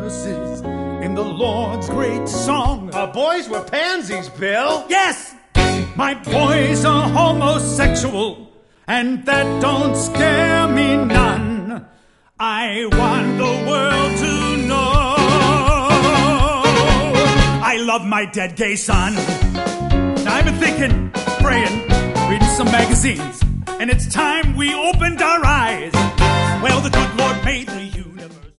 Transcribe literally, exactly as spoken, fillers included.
verses in the Lord's great song. Our boys were pansies, Bill. Yes! My boys are homosexual, and that don't scare me none. I want the world to know I love my dead gay son. Now I've been thinking, praying, reading some magazines, and it's time we opened our eyes. Well, the good Lord made the